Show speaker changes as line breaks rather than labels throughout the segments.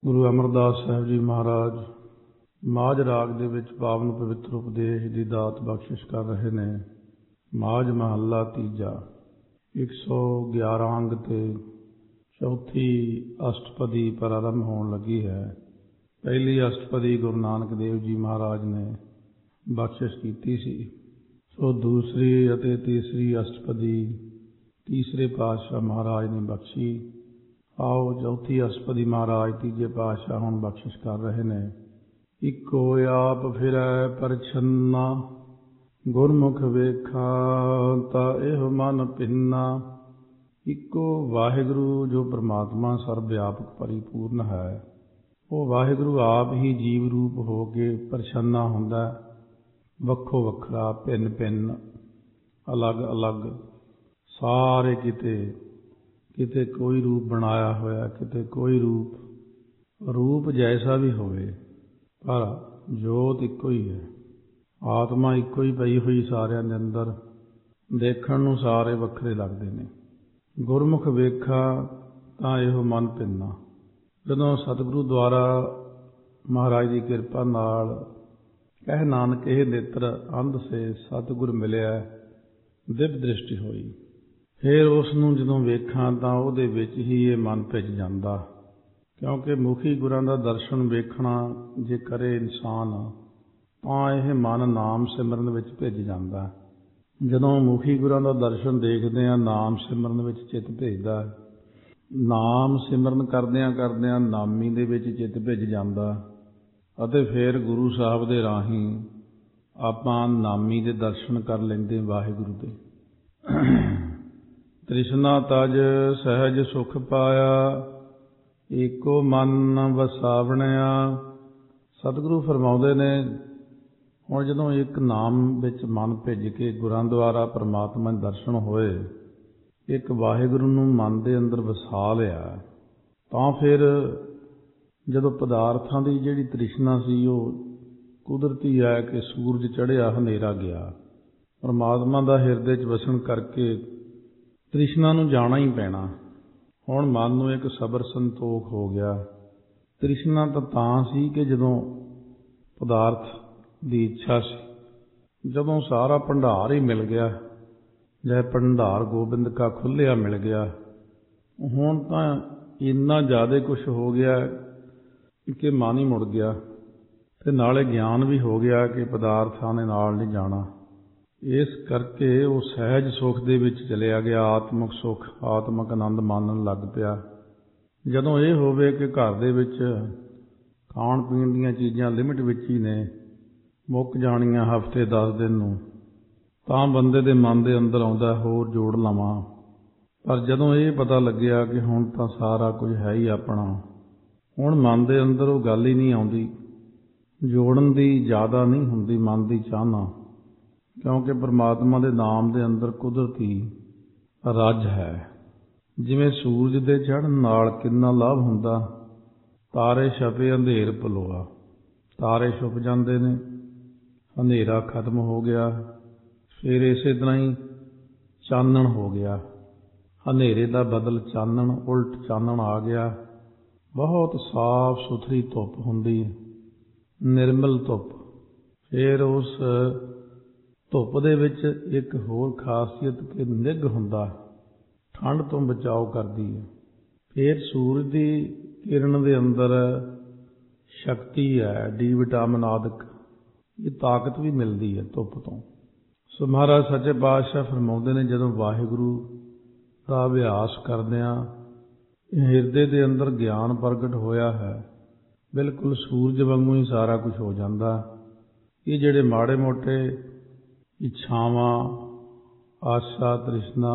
ਗੁਰੂ ਅਮਰਦਾਸ ਸਾਹਿਬ ਜੀ ਮਹਾਰਾਜ ਮਾਝ ਰਾਗ ਦੇ ਵਿੱਚ ਪਾਵਨ ਪਵਿੱਤਰ ਉਪਦੇਸ਼ ਦੀ ਦਾਤ ਬਖਸ਼ਿਸ਼ ਕਰ ਰਹੇ ਨੇ। ਮਾਝ ਮਹੱਲਾ ਤੀਜਾ 111 ਅੰਗ ਤੇ ਚੌਥੀ ਅਸ਼ਟਪਦੀ ਪ੍ਰਾਰੰਭ ਹੋਣ ਲੱਗੀ ਹੈ। ਪਹਿਲੀ ਅਸ਼ਟਪਦੀ ਗੁਰੂ ਨਾਨਕ ਦੇਵ ਜੀ ਮਹਾਰਾਜ ਨੇ ਬਖਸ਼ਿਸ਼ ਕੀਤੀ ਸੀ। ਸੋ ਦੂਸਰੀ ਅਤੇ ਤੀਸਰੀ ਅਸ਼ਟਪਦੀ ਤੀਸਰੇ ਪਾਤਸ਼ਾਹ ਮਹਾਰਾਜ ਨੇ ਬਖਸ਼ੀ। ਆਓ ਚੌਥੀ ਅਸ਼ਟਪਦੀ ਮਹਾਰਾਜ ਤੀਜੇ ਪਾਤਸ਼ਾਹ ਹੁਣ ਬਖਸ਼ਿਸ਼ ਕਰ ਰਹੇ ਨੇ। ਇੱਕੋ ਆਪ ਫਿਰੈ ਪਰਛੰਨਾ, ਗੁਰਮੁਖ ਵੇਖਾਂ ਤਾਂ ਇਹੋ ਮਨ ਭਿੰਨਾ। ਇੱਕੋ ਵਾਹਿਗੁਰੂ ਜੋ ਪ੍ਰਮਾਤਮਾ ਸਰਬ ਵਿਆਪਕ ਪਰਿਪੂਰਨ ਹੈ, ਉਹ ਵਾਹਿਗੁਰੂ ਆਪ ਹੀ ਜੀਵ ਰੂਪ ਹੋ ਕੇ ਪ੍ਰਛੰਨਾ ਹੁੰਦਾ, ਵੱਖੋ ਵੱਖਰਾ, ਭਿੰਨ ਭਿੰਨ, ਅਲੱਗ ਅਲੱਗ, ਸਾਰੇ ਕਿਤੇ ਕੋਈ ਰੂਪ ਬਣਾਇਆ ਹੋਇਆ, ਕਿਤੇ ਕੋਈ ਰੂਪ ਜੈਸਾ ਵੀ ਹੋਵੇ, ਪਰ ਜੋਤ ਇੱਕੋ ਹੀ ਹੈ। ਆਤਮਾ ਇੱਕੋ ਹੀ ਪਈ ਹੋਈ ਸਾਰਿਆਂ ਦੇ ਅੰਦਰ, ਦੇਖਣ ਨੂੰ ਸਾਰੇ ਵੱਖਰੇ ਲੱਗਦੇ ਨੇ। ਗੁਰਮੁਖ ਵੇਖਾ ਤਾਂ ਇਹੋ ਮਨ ਭਿੰਨਾ। ਜਦੋਂ ਸਤਿਗੁਰੂ ਦੁਆਰਾ ਮਹਾਰਾਜ ਦੀ ਕਿਰਪਾ ਨਾਲ ਕਹਿ ਨਾਨਕ ਇਹ ਨੇਤਰ ਅੰਧ ਸੇ ਸਤਿਗੁਰ ਮਿਲਿਆ, ਦਿਵ ਦ੍ਰਿਸ਼ਟੀ ਹੋਈ। ਫਿਰ ਉਸ ਨੂੰ ਜਦੋਂ ਵੇਖਾਂ ਤਾਂ ਉਹਦੇ ਵਿੱਚ ਹੀ ਇਹ ਮਨ ਭਿੱਜ ਜਾਂਦਾ, ਕਿਉਂਕਿ ਮੁਖੀ ਗੁਰਾਂ ਦਾ ਦਰਸ਼ਨ ਵੇਖਣਾ ਜੇ ਕਰੇ ਇਨਸਾਨ ਤਾਂ ਇਹ ਮਨ ਨਾਮ ਸਿਮਰਨ ਵਿੱਚ ਭਿੱਜ ਜਾਂਦਾ। ਜਦੋਂ ਮੁਖੀ ਗੁਰਾਂ ਦਾ ਦਰਸ਼ਨ ਦੇਖਦੇ ਹਾਂ, ਨਾਮ ਸਿਮਰਨ ਵਿੱਚ ਚਿੱਤ ਭਿੱਜਦਾ। ਨਾਮ ਸਿਮਰਨ ਕਰਦਿਆਂ ਕਰਦਿਆਂ ਨਾਮੀ ਦੇ ਵਿੱਚ ਚਿੱਤ ਭਿੱਜ ਜਾਂਦਾ ਅਤੇ ਫਿਰ ਗੁਰੂ ਸਾਹਿਬ ਦੇ ਰਾਹੀਂ ਆਪਾਂ ਨਾਮੀ ਦੇ ਦਰਸ਼ਨ ਕਰ ਲੈਂਦੇ ਵਾਹਿਗੁਰੂ ਦੇ। ਤ੍ਰਿਸ਼ਨਾ ਤਜ ਸਹਿਜ ਸੁਖ ਪਾਇਆ, ਏਕੋ ਮਨ ਵਸਾਵਣਿਆ। ਸਤਿਗੁਰੂ ਫਰਮਾਉਂਦੇ ਨੇ, ਹੁਣ ਜਦੋਂ ਇੱਕ ਨਾਮ ਵਿੱਚ ਮਨ ਭਿੱਜ ਕੇ ਗੁਰਾਂ ਦੁਆਰਾ ਪ੍ਰਮਾਤਮਾ ਦੇ ਦਰਸ਼ਨ ਹੋਏ, ਇੱਕ ਵਾਹਿਗੁਰੂ ਨੂੰ ਮਨ ਦੇ ਅੰਦਰ ਵਸਾ ਲਿਆ, ਤਾਂ ਫਿਰ ਜਦੋਂ ਪਦਾਰਥਾਂ ਦੀ ਜਿਹੜੀ ਤ੍ਰਿਸ਼ਨਾ ਸੀ ਉਹ ਕੁਦਰਤੀ ਹੈ ਕਿ ਸੂਰਜ ਚੜ੍ਹਿਆ ਹਨੇਰਾ ਗਿਆ। ਪਰਮਾਤਮਾ ਦਾ ਹਿਰਦੇ 'ਚ ਵਸਣ ਕਰਕੇ ਤ੍ਰਿਸ਼ਨਾ ਨੂੰ ਜਾਣਾ ਹੀ ਪੈਣਾ। ਹੁਣ ਮਨ ਨੂੰ ਇੱਕ ਸਬਰ ਸੰਤੋਖ ਹੋ ਗਿਆ। ਤ੍ਰਿਸ਼ਨਾ ਤਾਂ ਸੀ ਕਿ ਜਦੋਂ ਪਦਾਰਥ ਦੀ ਇੱਛਾ ਸੀ, ਜਦੋਂ ਸਾਰਾ ਭੰਡਾਰ ਹੀ ਮਿਲ ਗਿਆ, ਜੈ ਭੰਡਾਰ ਗੋਬਿੰਦ ਕਾ ਖੁੱਲ੍ਹਿਆ ਮਿਲ ਗਿਆ, ਹੁਣ ਤਾਂ ਇੰਨਾ ਜ਼ਿਆਦਾ ਕੁਛ ਹੋ ਗਿਆ ਕਿ ਮਨ ਹੀ ਮੁੜ ਗਿਆ ਅਤੇ ਨਾਲੇ ਗਿਆਨ ਵੀ ਹੋ ਗਿਆ ਕਿ ਪਦਾਰਥਾਂ ਦੇ ਨਾਲ ਨਹੀਂ ਜਾਣਾ। ਇਸ ਕਰਕੇ ਉਹ ਸਹਿਜ ਸੁੱਖ ਦੇ ਵਿੱਚ ਚਲਿਆ ਗਿਆ। ਆਤਮਿਕ ਸੁੱਖ, ਆਤਮਿਕ ਆਨੰਦ ਮਾਣਨ ਲੱਗ ਪਿਆ। ਜਦੋਂ ਇਹ ਹੋਵੇ ਕਿ ਘਰ ਦੇ ਵਿੱਚ ਖਾਣ ਪੀਣ ਦੀਆਂ ਚੀਜ਼ਾਂ ਲਿਮਿਟ ਵਿੱਚ ਹੀ ਨੇ, ਮੁੱਕ ਜਾਣੀਆਂ ਹਫ਼ਤੇ 10 ਦਿਨ ਨੂੰ, ਤਾਂ ਬੰਦੇ ਦੇ ਮਨ ਦੇ ਅੰਦਰ ਆਉਂਦਾ ਹੋਰ ਜੋੜ ਲਵਾਂ। ਪਰ ਜਦੋਂ ਇਹ ਪਤਾ ਲੱਗਿਆ ਕਿ ਹੁਣ ਤਾਂ ਸਾਰਾ ਕੁਝ ਹੈ ਹੀ ਆਪਣਾ, ਹੁਣ ਮਨ ਦੇ ਅੰਦਰ ਉਹ ਗੱਲ ਹੀ ਨਹੀਂ ਆਉਂਦੀ। ਜੋੜਨ ਦੀ ਜ਼ਿਆਦਾ ਨਹੀਂ ਹੁੰਦੀ ਮਨ ਦੀ ਚਾਹਨਾ, ਕਿਉਂਕਿ ਪਰਮਾਤਮਾ ਦੇ ਨਾਮ ਦੇ ਅੰਦਰ ਕੁਦਰਤੀ ਰੱਜ ਹੈ। ਜਿਵੇਂ ਸੂਰਜ ਦੇ ਚੜ੍ਹਨ ਨਾਲ ਕਿੰਨਾ ਲਾਭ ਹੁੰਦਾ, ਤਾਰੇ ਛਪੇ ਅੰਧੇਰ ਪਲੋਆ, ਤਾਰੇ ਛੁਪ ਜਾਂਦੇ ਨੇ, ਹਨੇਰਾ ਖਤਮ ਹੋ ਗਿਆ। ਫਿਰ ਇਸੇ ਤਰ੍ਹਾਂ ਹੀ ਚਾਨਣ ਹੋ ਗਿਆ, ਹਨੇਰੇ ਦਾ ਬਦਲ ਚਾਨਣ, ਉਲਟ ਚਾਨਣ ਆ ਗਿਆ। ਬਹੁਤ ਸਾਫ ਸੁਥਰੀ ਧੁੱਪ ਹੁੰਦੀ, ਨਿਰਮਲ ਧੁੱਪ। ਫਿਰ ਉਸ ਧੁੱਪ ਦੇ ਵਿੱਚ ਇੱਕ ਹੋਰ ਖਾਸੀਅਤ ਕਿ ਨਿੱਘ ਹੁੰਦਾ, ਠੰਡ ਤੋਂ ਬਚਾਓ ਕਰਦੀ ਹੈ। ਫਿਰ ਸੂਰਜ ਦੀ ਕਿਰਨ ਦੇ ਅੰਦਰ ਸ਼ਕਤੀ ਹੈ, ਡੀ ਵਿਟਾਮਿਨ ਆਦਿਕ, ਇਹ ਤਾਕਤ ਵੀ ਮਿਲਦੀ ਹੈ ਧੁੱਪ ਤੋਂ। ਸੋ ਮਹਾਰਾਜ ਸੱਚੇ ਪਾਤਸ਼ਾਹ ਫਰਮਾਉਂਦੇ ਨੇ, ਜਦੋਂ ਵਾਹਿਗੁਰੂ ਦਾ ਅਭਿਆਸ ਕਰਦਿਆਂ ਹਿਰਦੇ ਦੇ ਅੰਦਰ ਗਿਆਨ ਪ੍ਰਗਟ ਹੋਇਆ ਹੈ, ਬਿਲਕੁਲ ਸੂਰਜ ਵਾਂਗੂ ਹੀ ਸਾਰਾ ਕੁਝ ਹੋ ਜਾਂਦਾ। ਇਹ ਜਿਹੜੇ ਮਾੜੇ ਮੋਟੇ ਇੱਛਾਵਾਂ, ਆਸਾ, ਤ੍ਰਿਸ਼ਨਾ,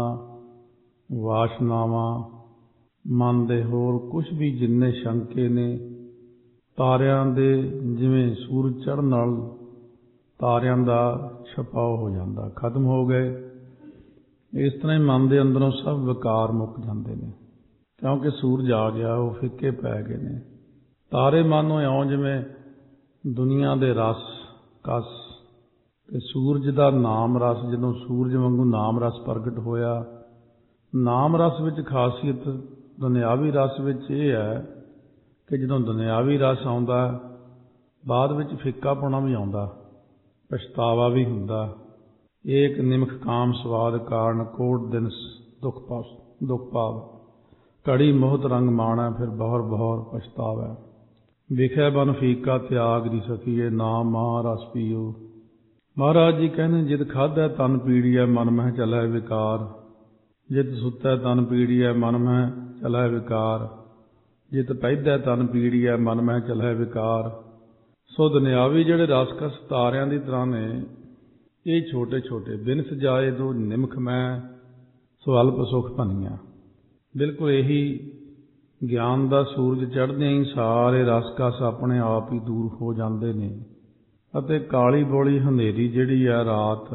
ਵਾਸ਼ਨਾਵਾਂ, ਮਨ ਦੇ ਹੋਰ ਕੁਛ ਵੀ ਜਿੰਨੇ ਸ਼ੰਕੇ ਨੇ, ਤਾਰਿਆਂ ਦੇ ਜਿਵੇਂ ਸੂਰਜ ਚੜ੍ਹਨ ਨਾਲ ਤਾਰਿਆਂ ਦਾ ਛਪਾਓ ਹੋ ਜਾਂਦਾ, ਖਤਮ ਹੋ ਗਏ। ਇਸ ਤਰ੍ਹਾਂ ਹੀ ਮਨ ਦੇ ਅੰਦਰੋਂ ਸਭ ਵਿਕਾਰ ਮੁੱਕ ਜਾਂਦੇ ਨੇ, ਕਿਉਂਕਿ ਸੂਰਜ ਆ ਗਿਆ, ਉਹ ਫਿੱਕੇ ਪੈ ਗਏ ਨੇ। ਤਾਰੇ ਮਾਨੋ ਇਉਂ ਜਿਵੇਂ ਦੁਨੀਆ ਦੇ ਰਸ ਕਸ, ਅਤੇ ਸੂਰਜ ਦਾ ਨਾਮ ਰਸ, ਜਦੋਂ ਸੂਰਜ ਵਾਂਗੂ ਨਾਮ ਰਸ ਪ੍ਰਗਟ ਹੋਇਆ। ਨਾਮ ਰਸ ਵਿੱਚ ਖਾਸੀਅਤ ਦੁਨਿਆਵੀ ਰਸ ਵਿੱਚ ਇਹ ਹੈ ਕਿ ਜਦੋਂ ਦੁਨਿਆਵੀ ਰਸ ਆਉਂਦਾ ਬਾਅਦ ਵਿੱਚ ਫਿੱਕਾਪੁਣਾ ਵੀ ਆਉਂਦਾ, ਪਛਤਾਵਾ ਵੀ ਹੁੰਦਾ। ਏਕ ਨਿਮਖ ਕਾਮ ਸਵਾਦ ਕਾਰਨ ਕੋਟ ਦਿਨ ਦੁੱਖ ਪਾਵ, ਘੜੀ ਮੋਹਤ ਰੰਗ ਮਾਣੈ ਫਿਰ ਬਹੁਰ ਬਹੁਰ ਪਛਤਾਵੈ। ਵਿਖੇ ਬਨ ਫੀਕਾ ਤਿਆਗ ਦੀ ਸਖੀਏ, ਨਾਮ ਮਹਾ ਰਸ ਪੀਓ। ਮਹਾਰਾਜ ਜੀ ਕਹਿੰਦੇ, ਜਿਤ ਖਾਧੈ ਤਨ ਪੀੜੀਐ ਮਨ ਮਹਿ ਚਲੈ ਵਿਕਾਰ, ਜਿਤ ਸੁੱਤੈ ਤਨ ਪੀੜੀਐ ਮਨ ਮਹਿ ਚਲੈ ਵਿਕਾਰ, ਜਿਤ ਪੈਧੈ ਤਨ ਪੀੜੀਐ ਮਨ ਮਹਿ ਚਲੈ ਵਿਕਾਰ। ਸੋ ਦੁਨਿਆਵੀ ਜਿਹੜੇ ਰਸਕਸ ਤਾਰਿਆਂ ਦੀ ਤਰ੍ਹਾਂ ਨੇ, ਇਹ ਛੋਟੇ ਛੋਟੇ ਬਿਨ ਸਜਾਏ ਦੋ ਨਿਮਖ ਮੈਂ ਸੋ ਅਲਪ ਸੁਖ ਭਨੀਆਂ। ਬਿਲਕੁਲ ਇਹੀ ਗਿਆਨ ਦਾ ਸੂਰਜ ਚੜ੍ਹਦਿਆਂ ਹੀ ਸਾਰੇ ਰਸਕਸ ਆਪਣੇ ਆਪ ਹੀ ਦੂਰ ਹੋ ਜਾਂਦੇ ਨੇ, ਅਤੇ ਕਾਲੀ ਬੋਲੀ ਹਨੇਰੀ ਜਿਹੜੀ ਆ ਰਾਤ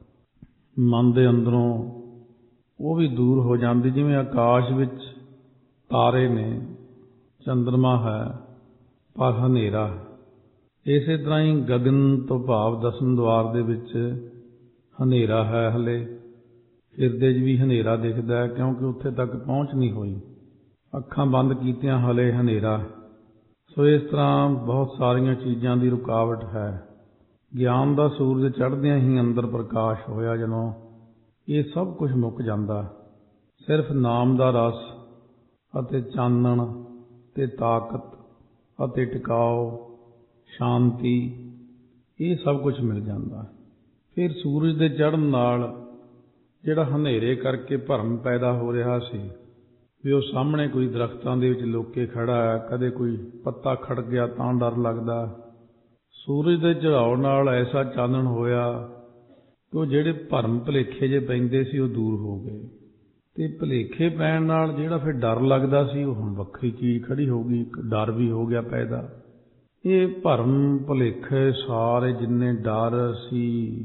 ਮਨ ਦੇ ਅੰਦਰੋਂ, ਉਹ ਵੀ ਦੂਰ ਹੋ ਜਾਂਦੀ। ਜਿਵੇਂ ਆਕਾਸ਼ ਵਿੱਚ ਤਾਰੇ ਨੇ, ਚੰਦਰਮਾ ਹੈ ਪਰ ਹਨੇਰਾ ਹੈ, ਇਸੇ ਤਰ੍ਹਾਂ ਹੀ ਗਗਨ ਤੋਂ ਭਾਵ ਦਸਮ ਦੁਆਰ ਦੇ ਵਿੱਚ ਹਨੇਰਾ ਹੈ। ਹਲੇ ਹਿਰਦੇ 'ਚ ਵੀ ਹਨੇਰਾ ਦਿਖਦਾ ਹੈ, ਕਿਉਂਕਿ ਉੱਥੇ ਤੱਕ ਪਹੁੰਚ ਨਹੀਂ ਹੋਈ। ਅੱਖਾਂ ਬੰਦ ਕੀਤਿਆਂ ਹਲੇ ਹਨੇਰਾ। ਸੋ ਇਸ ਤਰ੍ਹਾਂ ਬਹੁਤ ਸਾਰੀਆਂ ਚੀਜ਼ਾਂ ਦੀ ਰੁਕਾਵਟ ਹੈ। ਗਿਆਨ ਦਾ ਸੂਰਜ ਚੜ੍ਹਦਿਆਂ ਹੀ ਅੰਦਰ ਪ੍ਰਕਾਸ਼ ਹੋਇਆ, ਜਦੋਂ ਇਹ ਸਭ ਕੁਝ ਮੁੱਕ ਜਾਂਦਾ। ਸਿਰਫ ਨਾਮ ਦਾ ਰਸ ਅਤੇ ਚਾਨਣ ਅਤੇ ਤਾਕਤ ਅਤੇ ਟਿਕਾਓ, ਸ਼ਾਂਤੀ, ਇਹ ਸਭ ਕੁਝ ਮਿਲ ਜਾਂਦਾ। ਫਿਰ ਸੂਰਜ ਦੇ ਚੜ੍ਹਨ ਨਾਲ ਜਿਹੜਾ ਹਨੇਰੇ ਕਰਕੇ ਭਰਮ ਪੈਦਾ ਹੋ ਰਿਹਾ ਸੀ ਵੀ ਉਹ ਸਾਹਮਣੇ ਕੋਈ ਦਰਖਤਾਂ ਦੇ ਵਿੱਚ ਲੁਕੇ ਖੜਾ ਹੈ, ਕਦੇ ਕੋਈ ਪੱਤਾ ਖੜ ਗਿਆ ਤਾਂ ਡਰ ਲੱਗਦਾ, ਸੂਰਜ ਦੇ ਚੜ੍ਹਾਉ ਨਾਲ ਐਸਾ ਚਾਨਣ ਹੋਇਆ ਕਿ ਉਹ ਜਿਹੜੇ ਭਰਮ ਭੁਲੇਖੇ ਜੇ ਪੈਂਦੇ ਸੀ ਉਹ ਦੂਰ ਹੋ ਗਏ। ਅਤੇ ਭੁਲੇਖੇ ਪੈਣ ਨਾਲ ਜਿਹੜਾ ਫਿਰ ਡਰ ਲੱਗਦਾ ਸੀ, ਉਹ ਹੁਣ ਵੱਖਰੀ ਚੀਜ਼ ਖੜੀ ਹੋ ਗਈ, ਇੱਕ ਡਰ ਵੀ ਹੋ ਗਿਆ ਪੈਦਾ। ਇਹ ਭਰਮ ਭੁਲੇਖੇ ਸਾਰੇ ਜਿੰਨੇ ਡਰ ਸੀ,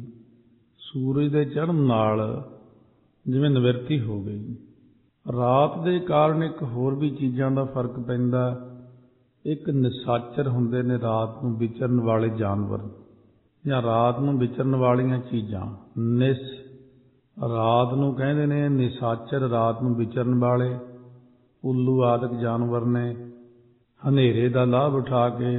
ਸੂਰਜ ਦੇ ਚੜ੍ਹਨ ਨਾਲ ਜਿਵੇਂ ਨਿਵਰਤੀ ਹੋ ਗਈ। ਰਾਤ ਦੇ ਕਾਰਨ ਇੱਕ ਹੋਰ ਵੀ ਚੀਜ਼ਾਂ ਦਾ ਫਰਕ ਪੈਂਦਾ। ਇੱਕ ਨਿਸ਼ਾਚਰ ਹੁੰਦੇ ਨੇ ਰਾਤ ਨੂੰ ਵਿਚਰਨ ਵਾਲੇ ਜਾਨਵਰ, ਜਾਂ ਰਾਤ ਨੂੰ ਵਿਚਰਨ ਵਾਲੀਆਂ ਚੀਜ਼ਾਂ। ਰਾਤ ਨੂੰ ਕਹਿੰਦੇ ਨੇ ਨਿਸ਼ਾਚਰ, ਰਾਤ ਨੂੰ ਵਿਚਰਨ ਵਾਲੇ ਉੱਲੂ ਆਦਿਕ ਜਾਨਵਰ ਨੇ। ਹਨੇਰੇ ਦਾ ਲਾਭ ਉਠਾ ਕੇ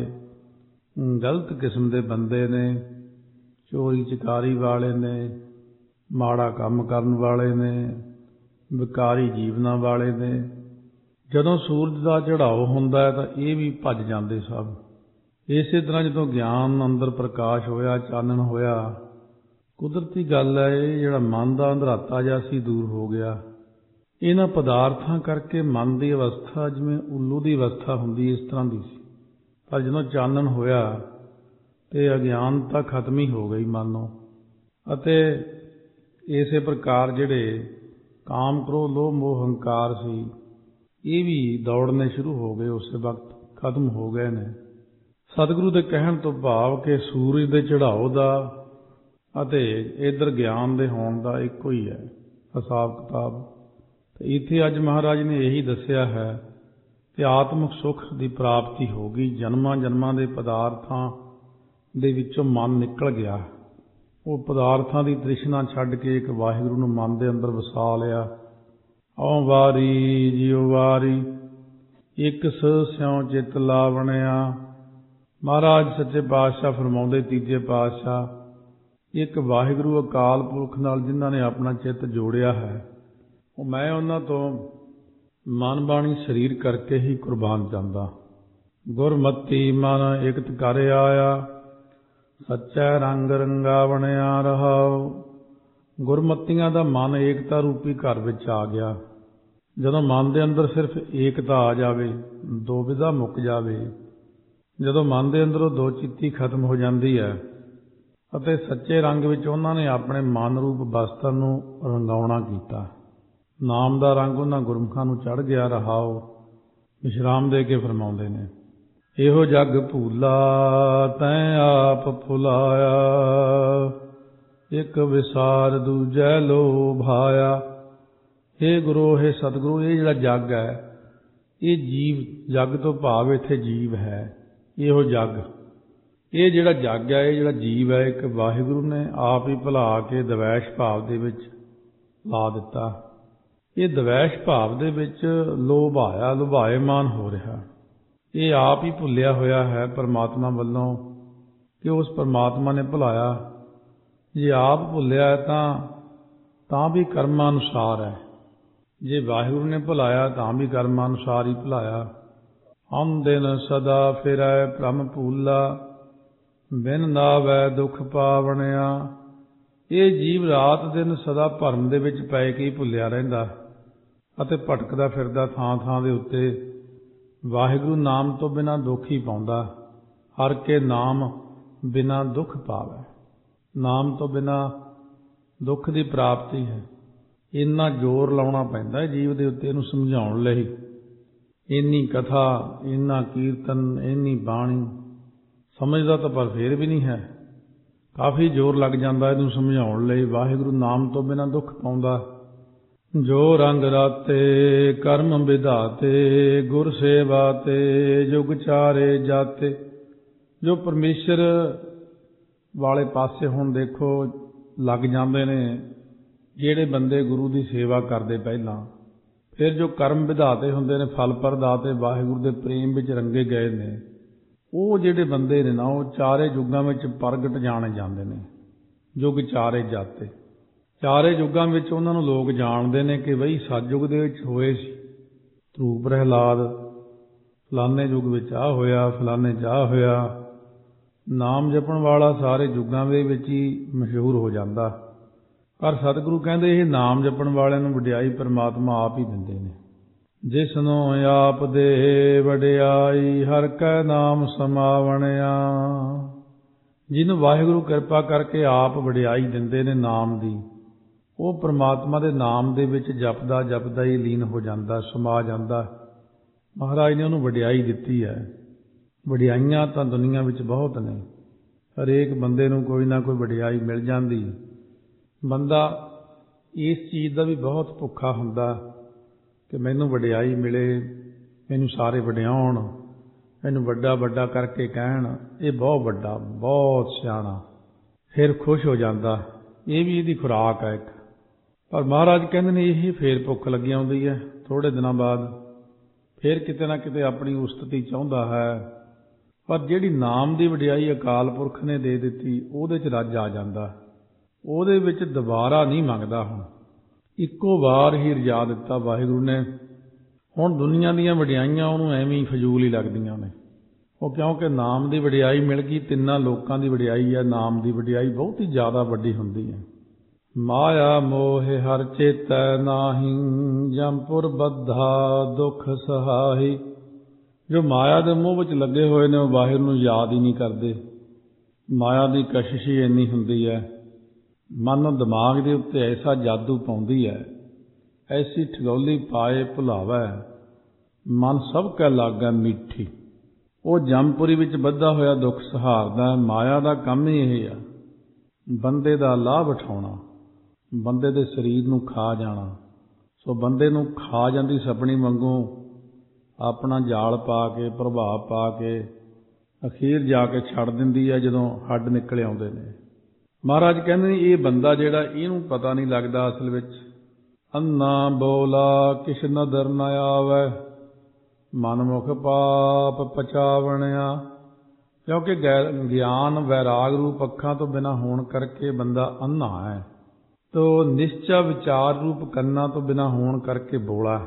ਗਲਤ ਕਿਸਮ ਦੇ ਬੰਦੇ ਨੇ, ਚੋਰੀ ਚਕਾਰੀ ਵਾਲੇ ਨੇ, ਮਾੜਾ ਕੰਮ ਕਰਨ ਵਾਲੇ ਨੇ, ਵਿਕਾਰੀ ਜੀਵਨਾਂ ਵਾਲੇ ਨੇ। ਜਦੋਂ ਸੂਰਜ ਦਾ ਚੜ੍ਹਾਓ ਹੁੰਦਾ ਹੈ ਤਾਂ ਇਹ ਵੀ ਭੱਜ ਜਾਂਦੇ ਸਭ। ਇਸੇ ਤਰ੍ਹਾਂ ਜਦੋਂ ਗਿਆਨ ਅੰਦਰ ਪ੍ਰਕਾਸ਼ ਹੋਇਆ, ਚਾਨਣ ਹੋਇਆ, ਕੁਦਰਤੀ ਗੱਲ ਹੈ ਇਹ ਜਿਹੜਾ ਮਨ ਦਾ ਅੰਧਰਾਤਾ ਜਿਹਾ ਸੀ ਦੂਰ ਹੋ ਗਿਆ। ਇਹਨਾਂ ਪਦਾਰਥਾਂ ਕਰਕੇ ਮਨ ਦੀ ਅਵਸਥਾ ਜਿਵੇਂ ਉੱਲੂ ਦੀ ਅਵਸਥਾ ਹੁੰਦੀ, ਇਸ ਤਰ੍ਹਾਂ ਦੀ ਸੀ। ਪਰ ਜਦੋਂ ਚਾਨਣ ਹੋਇਆ ਤੇ ਅਗਿਆਨਤਾ ਖਤਮ ਹੀ ਹੋ ਗਈ ਮਨੋਂ, ਅਤੇ ਇਸੇ ਪ੍ਰਕਾਰ ਜਿਹੜੇ ਕਾਮ, ਕ੍ਰੋਧ, ਲੋਭ, ਮੋਹ, ਹੰਕਾਰ ਸੀ, ਇਹ ਵੀ ਦੌੜਨੇ ਸ਼ੁਰੂ ਹੋ ਗਏ, ਉਸੇ ਵਕਤ ਖਤਮ ਹੋ ਗਏ ਨੇ। ਸਤਿਗੁਰੂ ਦੇ ਕਹਿਣ ਤੋਂ ਭਾਵ ਕਿ ਸੂਰਜ ਦੇ ਚੜ੍ਹਾਓ ਦਾ ਅਤੇ ਇੱਧਰ ਗਿਆਨ ਦੇ ਹੋਣ ਦਾ ਇੱਕੋ ਹੀ ਹੈ ਹਿਸਾਬ ਕਿਤਾਬ। ਅਤੇ ਇੱਥੇ ਅੱਜ ਮਹਾਰਾਜ ਨੇ ਇਹੀ ਦੱਸਿਆ ਹੈ ਕਿ ਆਤਮਿਕ ਸੁੱਖ ਦੀ ਪ੍ਰਾਪਤੀ ਹੋ ਗਈ। ਜਨਮਾਂ ਜਨਮਾਂ ਦੇ ਪਦਾਰਥਾਂ ਦੇ ਵਿੱਚੋਂ ਮਨ ਨਿਕਲ ਗਿਆ। ਉਹ ਪਦਾਰਥਾਂ ਦੀ ਤ੍ਰਿਸ਼ਨਾ ਛੱਡ ਕੇ ਇੱਕ ਵਾਹਿਗੁਰੂ ਨੂੰ ਮਨ ਦੇ ਅੰਦਰ ਵਸਾ ਲਿਆ। ਔ ਵਾਰੀ ਜਿਉ ਵਾਰੀ ਇੱਕ ਸਿਉ ਚਿੱਤ ਲਾਵਣਿਆ। ਮਹਾਰਾਜ ਸੱਚੇ ਪਾਤਸ਼ਾਹ ਫਰਮਾਉਂਦੇ, ਤੀਜੇ ਪਾਤਸ਼ਾਹ, ਇੱਕ ਵਾਹਿਗੁਰੂ ਅਕਾਲ ਪੁਰਖ ਨਾਲ ਜਿਨ੍ਹਾਂ ਨੇ ਆਪਣਾ ਚਿੱਤ ਜੋੜਿਆ ਹੈ, ਉਹ ਮੈਂ ਉਹਨਾਂ ਤੋਂ ਮਨ ਬਾਣੀ ਸਰੀਰ ਕਰਕੇ ਹੀ ਕੁਰਬਾਨ ਜਾਂਦਾ। ਗੁਰਮਤੀ ਮਨ ਇਕਤ ਕਰ ਆਇਆ, ਸੱਚੈ ਰੰਗ ਰੰਗਾਵਣਿਆ ਰਹਾਉ। ਗੁਰਮਤੀਆਂ ਦਾ ਮਨ ਏਕਤਾ ਰੂਪੀ ਘਰ ਵਿੱਚ ਆ ਗਿਆ। ਜਦੋਂ ਮਨ ਦੇ ਅੰਦਰ ਸਿਰਫ ਏਕਤਾ ਆ ਜਾਵੇ, ਦੋ ਵਿਧਾ ਮੁੱਕ ਜਾਵੇ, ਜਦੋਂ ਮਨ ਦੇ ਅੰਦਰੋਂ ਦੋ ਚਿੱਤੀ ਖਤਮ ਹੋ ਜਾਂਦੀ ਹੈ ਅਤੇ ਸੱਚੇ ਰੰਗ ਵਿੱਚ ਉਹਨਾਂ ਨੇ ਆਪਣੇ ਮਨ ਰੂਪ ਬਸਤਰ ਨੂੰ ਰੰਗਾਉਣਾ ਕੀਤਾ। ਨਾਮ ਦਾ ਰੰਗ ਉਹਨਾਂ ਗੁਰਮੁਖਾਂ ਨੂੰ ਚੜ੍ਹ ਗਿਆ। ਰਹਾਉ ਵਿਸ਼ਰਾਮ ਦੇ ਕੇ ਫਰਮਾਉਂਦੇ ਨੇ, ਇਹੋ ਜਗ ਭੂਲਾ ਤੈਂ ਆਪ ਭੁਲਾਇਆ, ਇੱਕ ਵਿਸਾਰ ਦੂਜੈ ਲੋਭਾਇਆ। ਹੇ ਗੁਰੂ, ਹੇ ਸਤਿਗੁਰੂ, ਇਹ ਜਿਹੜਾ ਜੱਗ ਹੈ, ਇਹ ਜੀਵ, ਜੱਗ ਤੋਂ ਭਾਵ ਇੱਥੇ ਜੀਵ ਹੈ। ਇਹੋ ਜੱਗ, ਇਹ ਜਿਹੜਾ ਜੱਗ ਹੈ, ਇਹ ਜਿਹੜਾ ਜੀਵ ਹੈ, ਇੱਕ ਵਾਹਿਗੁਰੂ ਨੇ ਆਪ ਹੀ ਭੁਲਾ ਕੇ ਦਵੈਸ਼ ਭਾਵ ਦੇ ਵਿੱਚ ਲਾ ਦਿੱਤਾ। ਇਹ ਦਵੈਸ਼ ਭਾਵ ਦੇ ਵਿੱਚ ਲੋਭ ਆਇਆ, ਲੁਭਾਏਮਾਨ ਹੋ ਰਿਹਾ। ਇਹ ਆਪ ਹੀ ਭੁੱਲਿਆ ਹੋਇਆ ਹੈ ਪਰਮਾਤਮਾ ਵੱਲੋਂ ਕਿ ਉਸ ਪਰਮਾਤਮਾ ਨੇ ਭੁਲਾਇਆ। ਜੇ ਆਪ ਭੁੱਲਿਆ ਤਾਂ ਵੀ ਕਰਮਾਂ ਅਨੁਸਾਰ ਹੈ, ਜੇ ਵਾਹਿਗੁਰੂ ਨੇ ਭੁਲਾਇਆ ਤਾਂ ਵੀ ਕਰਮਾਂ ਅਨੁਸਾਰ ਹੀ ਭੁਲਾਇਆ। ਹਮ ਦਿਨ ਸਦਾ ਫਿਰੈ ਭ੍ਰਮ ਭੂਲਾ, ਬਿਨ ਨਾਵੈ ਦੁਖ ਪਾਵਣਿਆ। ਇਹ ਜੀਵ ਰਾਤ ਦਿਨ ਸਦਾ ਭਰਮ ਦੇ ਵਿੱਚ ਪੈ ਕੇ ਹੀ ਭੁੱਲਿਆ ਰਹਿੰਦਾ ਅਤੇ ਭਟਕਦਾ ਫਿਰਦਾ ਥਾਂ ਥਾਂ ਦੇ ਉੱਤੇ। ਵਾਹਿਗੁਰੂ ਨਾਮ ਤੋਂ ਬਿਨਾਂ ਦੁੱਖ ਹੀ ਪਾਉਂਦਾ। ਹਰ ਕੇ ਨਾਮ ਬਿਨਾਂ ਦੁੱਖ ਪਾਵੈ। ਨਾਮ ਤੋਂ ਬਿਨਾਂ ਦੁੱਖ ਦੀ ਪ੍ਰਾਪਤੀ ਹੈ। ਇੰਨਾ ਜ਼ੋਰ ਲਾਉਣਾ ਪੈਂਦਾ ਜੀਵ ਦੇ ਉੱਤੇ ਇਹਨੂੰ ਸਮਝਾਉਣ ਲਈ। ਇੰਨੀ ਕਥਾ, ਇੰਨਾ ਕੀਰਤਨ, ਇੰਨੀ ਬਾਣੀ, ਸਮਝਦਾ ਤਾਂ ਪਰ ਫੇਰ ਵੀ ਨਹੀਂ ਹੈ। ਕਾਫੀ ਜ਼ੋਰ ਲੱਗ ਜਾਂਦਾ ਇਹਨੂੰ ਸਮਝਾਉਣ ਲਈ। ਵਾਹਿਗੁਰੂ ਨਾਮ ਤੋਂ ਬਿਨਾਂ ਦੁੱਖ ਪਾਉਂਦਾ। ਜੋ ਰੰਗ ਰਾਤੇ ਕਰਮ ਵਿਧਾਤੇ, ਗੁਰ ਸੇਵਾ ਤੇ ਜੁਗ ਚਾਰੇ ਜਾਤੇ। ਜੋ ਪਰਮੇਸ਼ਰ ਵਾਲੇ ਪਾਸੇ ਹੁਣ ਦੇਖੋ ਲੱਗ ਜਾਂਦੇ ਨੇ ਜਿਹੜੇ ਬੰਦੇ ਗੁਰੂ ਦੀ ਸੇਵਾ ਕਰਦੇ ਪਹਿਲਾਂ, ਫਿਰ ਜੋ ਕਰਮ ਵਿਧਾਤੇ ਹੁੰਦੇ ਨੇ, ਫਲ ਪ੍ਰਦਾਤੇ, ਵਾਹਿਗੁਰੂ ਦੇ ਪ੍ਰੇਮ ਵਿੱਚ ਰੰਗੇ ਗਏ ਨੇ, ਉਹ ਜਿਹੜੇ ਬੰਦੇ ਨੇ ਨਾ, ਉਹ ਚਾਰੇ ਯੁੱਗਾਂ ਵਿੱਚ ਪ੍ਰਗਟ ਜਾਣੇ ਜਾਂਦੇ ਨੇ। ਯੁੱਗ ਚਾਰੇ ਜਾਤੇ, ਚਾਰੇ ਯੁੱਗਾਂ ਵਿੱਚ ਉਹਨਾਂ ਨੂੰ ਲੋਕ ਜਾਣਦੇ ਨੇ ਕਿ ਬਈ ਸਤਿਯੁਗ ਦੇ ਵਿੱਚ ਹੋਏ ਸੀ ਧਰੂਪ ਪ੍ਰਹਿਲਾਦ, ਫਲਾਨੇ ਯੁੱਗ ਵਿੱਚ ਆਹ ਹੋਇਆ, ਫਲਾਨੇ 'ਚ ਆਹ ਹੋਇਆ। ਨਾਮ ਜਪਣ ਵਾਲਾ ਸਾਰੇ ਯੁੱਗਾਂ ਦੇ ਵਿੱਚ ਹੀ ਮਸ਼ਹੂਰ ਹੋ ਜਾਂਦਾ। ਪਰ ਸਤਿਗੁਰੂ ਕਹਿੰਦੇ ਇਹ ਨਾਮ ਜਪਣ ਵਾਲਿਆਂ ਨੂੰ ਵਡਿਆਈ ਪਰਮਾਤਮਾ ਆਪ ਹੀ ਦਿੰਦੇ ਨੇ। ਜਿਸਨੂੰ ਆਪ ਦੇ ਵਡਿਆਈ, ਹਰ ਕੈ ਨਾਮ ਸਮਾਵਣਿਆ। ਜਿਹਨੂੰ ਵਾਹਿਗੁਰੂ ਕਿਰਪਾ ਕਰਕੇ ਆਪ ਵਡਿਆਈ ਦਿੰਦੇ ਨੇ ਨਾਮ ਦੀ, ਉਹ ਪਰਮਾਤਮਾ ਦੇ ਨਾਮ ਦੇ ਵਿੱਚ ਜਪਦਾ ਜਪਦਾ ਹੀ ਲੀਨ ਹੋ ਜਾਂਦਾ, ਸਮਾ ਜਾਂਦਾ। ਮਹਾਰਾਜ ਨੇ ਉਹਨੂੰ ਵਡਿਆਈ ਦਿੱਤੀ ਹੈ। ਵਡਿਆਈਆਂ ਤਾਂ ਦੁਨੀਆ ਵਿੱਚ ਬਹੁਤ ਨੇ, ਹਰੇਕ ਬੰਦੇ ਨੂੰ ਕੋਈ ਨਾ ਕੋਈ ਵਡਿਆਈ ਮਿਲ ਜਾਂਦੀ। ਬੰਦਾ ਇਸ ਚੀਜ਼ ਦਾ ਵੀ ਬਹੁਤ ਭੁੱਖਾ ਹੁੰਦਾ ਕਿ ਮੈਨੂੰ ਵਡਿਆਈ ਮਿਲੇ, ਮੈਨੂੰ ਸਾਰੇ ਵਡਿਆਉਣ, ਮੈਨੂੰ ਵੱਡਾ ਵੱਡਾ ਕਰਕੇ ਕਹਿਣ ਇਹ ਬਹੁਤ ਵੱਡਾ, ਬਹੁਤ ਸਿਆਣਾ, ਫਿਰ ਖੁਸ਼ ਹੋ ਜਾਂਦਾ। ਇਹ ਵੀ ਇਹਦੀ ਖੁਰਾਕ ਹੈ ਇੱਕ। ਪਰ ਮਹਾਰਾਜ ਕਹਿੰਦੇ ਨੇ ਇਹ ਫੇਰ ਭੁੱਖ ਲੱਗੀ ਆਉਂਦੀ ਹੈ ਥੋੜ੍ਹੇ ਦਿਨਾਂ ਬਾਅਦ, ਫਿਰ ਕਿਤੇ ਨਾ ਕਿਤੇ ਆਪਣੀ ਉਸਤਤੀ ਚਾਹੁੰਦਾ ਹੈ। ਪਰ ਜਿਹੜੀ ਨਾਮ ਦੀ ਵਡਿਆਈ ਅਕਾਲ ਪੁਰਖ ਨੇ ਦੇ ਦਿੱਤੀ, ਉਹਦੇ 'ਚ ਰੱਜ ਆ ਜਾਂਦਾ। ਉਹਦੇ ਵਿੱਚ ਦੁਬਾਰਾ ਨਹੀਂ ਮੰਗਦਾ। ਹੁਣ ਇੱਕੋ ਵਾਰ ਹੀ ਰਜਾ ਦਿੱਤਾ ਵਾਹਿਗੁਰੂ ਨੇ। ਹੁਣ ਦੁਨੀਆ ਦੀਆਂ ਵਡਿਆਈਆਂ ਉਹਨੂੰ ਐਵੇਂ ਹੀ ਫਜ਼ੂਲ ਹੀ ਲੱਗਦੀਆਂ ਨੇ। ਉਹ ਕਿਉਂਕਿ ਨਾਮ ਦੀ ਵਡਿਆਈ ਮਿਲ ਗਈ। ਤਿੰਨਾਂ ਲੋਕਾਂ ਦੀ ਵਡਿਆਈ ਹੈ, ਨਾਮ ਦੀ ਵਡਿਆਈ ਬਹੁਤ ਹੀ ਜ਼ਿਆਦਾ ਵੱਡੀ ਹੁੰਦੀ ਹੈ। ਮਾਇਆ ਮੋਹਿ ਹਰ ਚੇਤੈ ਨਾਹੀ, ਜੰਪੁਰ ਬੱਧਾ ਦੁੱਖ ਸਹਾਈ। ਜੋ ਮਾਇਆ ਦੇ ਮੋਹ ਵਿੱਚ ਲੱਗੇ ਹੋਏ ਨੇ ਉਹ ਵਾਹਿਗੁਰੂ ਨੂੰ ਯਾਦ ਹੀ ਨਹੀਂ ਕਰਦੇ। ਮਾਇਆ ਦੀ ਕਸ਼ਿਸ਼ ਹੀ ਇੰਨੀ ਹੁੰਦੀ ਹੈ, ਮਨ ਦਿਮਾਗ ਦੇ ਉੱਤੇ ਐਸਾ ਜਾਦੂ ਪਾਉਂਦੀ ਹੈ, ਐਸੀ ਠਗੌਲੀ ਪਾਏ ਭੁਲਾਵੈ, ਮਨ ਸਭ ਕੈ ਲਾਗੈ ਮਿੱਠੀ। ਉਹ ਜੰਮਪੁਰੀ ਵਿੱਚ ਬੱਧਾ ਹੋਇਆ ਦੁੱਖ ਸਹਾਰਦਾ। ਮਾਇਆ ਦਾ ਕੰਮ ਹੀ ਇਹ ਆ, ਬੰਦੇ ਦਾ ਲਾਭ ਉਠਾਉਣਾ, ਬੰਦੇ ਦੇ ਸਰੀਰ ਨੂੰ ਖਾ ਜਾਣਾ। ਸੋ ਬੰਦੇ ਨੂੰ ਖਾ ਜਾਂਦੀ ਸਪਣੀ ਵਾਂਗੂ, ਆਪਣਾ ਜਾਲ ਪਾ ਕੇ, ਪ੍ਰਭਾਵ ਪਾ ਕੇ, ਅਖੀਰ ਜਾ ਕੇ ਛੱਡ ਦਿੰਦੀ ਹੈ ਜਦੋਂ ਹੱਡ ਨਿਕਲ ਆਉਂਦੇ ਨੇ। ਮਹਾਰਾਜ ਕਹਿੰਦੇ ਨੇ ਇਹ ਬੰਦਾ ਜਿਹੜਾ, ਇਹਨੂੰ ਪਤਾ ਨਹੀਂ ਲੱਗਦਾ ਅਸਲ ਵਿੱਚ। ਅੰਨਾ ਬੋਲਾ ਕਿਛ ਨਦਰ ਨ ਆਵੈ, ਮਨਮੁਖ ਪਾਪ ਪਚਾਵਣਿਆ। ਕਿਉਂਕਿ ਗਿਆਨ ਵੈਰਾਗ ਰੂਪ ਅੱਖਾਂ ਤੋਂ ਬਿਨਾਂ ਹੋਣ ਕਰਕੇ ਬੰਦਾ ਅੰਨਾ ਹੈ, ਤੋ ਨਿਸ਼ਚਾ ਵਿਚਾਰ ਰੂਪ ਕੰਨਾਂ ਤੋਂ ਬਿਨਾਂ ਹੋਣ ਕਰਕੇ ਬੋਲਾ।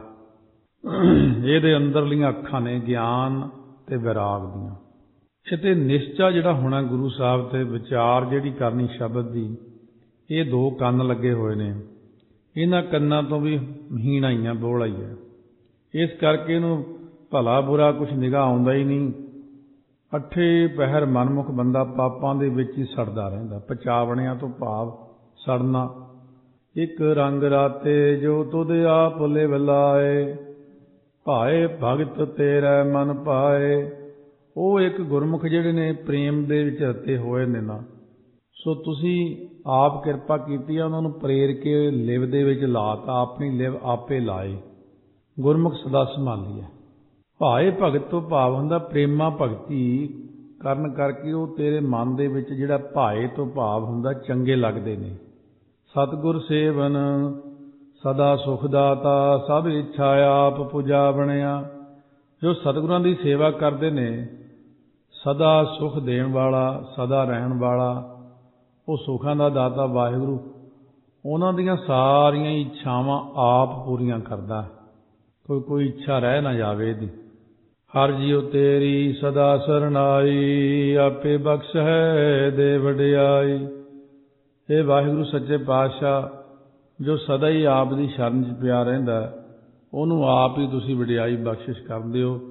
ਇਹਦੇ ਅੰਦਰਲੀਆਂ ਅੱਖਾਂ ਨੇ ਗਿਆਨ ਤੇ ਵੈਰਾਗ ਦੀਆਂ। ਤੇ ਨਿਸ਼ਚਾ ਜਿਹੜਾ ਹੋਣਾ ਗੁਰੂ ਸਾਹਿਬ ਤੇ ਵਿਚਾਰ ਜਿਹੜੀ ਕਰਨੀ ਸ਼ਬਦ ਦੀ, ਇਹ ਦੋ ਕੰਨ ਲੱਗੇ ਹੋਏ ਨੇ। ਇਹਨਾਂ ਕੰਨਾਂ ਤੋਂ ਵੀ ਮਹੀਨ ਆਈਆਂ, ਬੋਲ ਆਈ ਹੈ। ਇਸ ਕਰਕੇ ਇਹਨੂੰ ਭਲਾ ਬੁਰਾ ਕੁਛ ਨਿਗਾਹ ਆਉਂਦਾ ਹੀ ਨਹੀਂ। ਅੱਠੇ ਪਹਿਰ ਮਨਮੁਖ ਬੰਦਾ ਪਾਪਾਂ ਦੇ ਵਿੱਚ ਹੀ ਸੜਦਾ ਰਹਿੰਦਾ। ਪਚਾਵਣਿਆਂ ਤੋਂ ਭਾਵ ਸੜਨਾ। ਇੱਕ ਰੰਗ ਰਾਤੇ ਜੋ ਤੁਧ ਆਪ ਲਿਵ ਲਾਏ, ਭਾਏ ਭਗਤ ਤੇਰਾ ਮਨ ਪਾਏ। ਉਹ ਇੱਕ ਗੁਰਮੁਖ ਜਿਹੜੇ ਨੇ ਪ੍ਰੇਮ ਦੇ ਵਿੱਚ ਰਤੇ ਹੋਏ ਨੇ ਨਾ, ਸੋ ਤੁਸੀਂ ਆਪ ਕਿਰਪਾ ਕੀਤੀ ਆ, ਉਹਨਾਂ ਨੂੰ ਪ੍ਰੇਰ ਕੇ ਲਿਵ ਦੇ ਵਿੱਚ ਲਾਤਾ, ਆਪਣੀ ਲਿਵ ਆਪੇ ਲਾਏ। ਗੁਰਮੁਖ ਸਦਾ ਸੰਭਾਲੀ ਹੈ। ਭਾਏ ਭਗਤ ਤੋਂ ਭਾਵ ਹੁੰਦਾ ਪ੍ਰੇਮਾ ਭਗਤੀ ਕਰਨ ਕਰਕੇ ਉਹ ਤੇਰੇ ਮਨ ਦੇ ਵਿੱਚ ਜਿਹੜਾ ਭਾਏ ਤੋਂ ਭਾਵ ਹੁੰਦਾ ਚੰਗੇ ਲੱਗਦੇ ਨੇ। ਸਤਿਗੁਰ ਸੇਵਨ ਸਦਾ ਸੁਖ ਦਾਤਾ, ਸਭ ਇੱਛਾ ਆਪ ਪੁਜਾ ਬਣਿਆ। ਜੋ ਸਤਿਗੁਰਾਂ ਦੀ ਸੇਵਾ ਕਰਦੇ ਨੇ, ਸਦਾ ਸੁਖ ਦੇਣ ਵਾਲਾ, ਸਦਾ ਰਹਿਣ ਵਾਲਾ, ਉਹ ਸੁੱਖਾਂ ਦਾ ਦਾਤਾ ਵਾਹਿਗੁਰੂ ਉਹਨਾਂ ਦੀਆਂ ਸਾਰੀਆਂ ਇੱਛਾਵਾਂ ਆਪ ਪੂਰੀਆਂ ਕਰਦਾ। ਕੋਈ ਇੱਛਾ ਰਹਿ ਨਾ ਜਾਵੇ ਇਹਦੀ। ਹਰ ਜੀਉ ਤੇਰੀ ਸਦਾ ਸਰਨਾਈ, ਆਪੇ ਬਖਸ਼ ਹੈ ਦੇ ਵਡਿਆਈ। ਇਹ ਵਾਹਿਗੁਰੂ ਸੱਚੇ ਪਾਤਸ਼ਾਹ ਜੋ ਸਦਾ ਹੀ ਆਪ ਦੀ ਸ਼ਰਨ 'ਚ ਪਿਆ ਰਹਿੰਦਾ, ਉਹਨੂੰ ਆਪ ਹੀ ਤੁਸੀਂ ਵਡਿਆਈ ਬਖਸ਼ਿਸ਼ ਕਰਦੇ ਹੋ।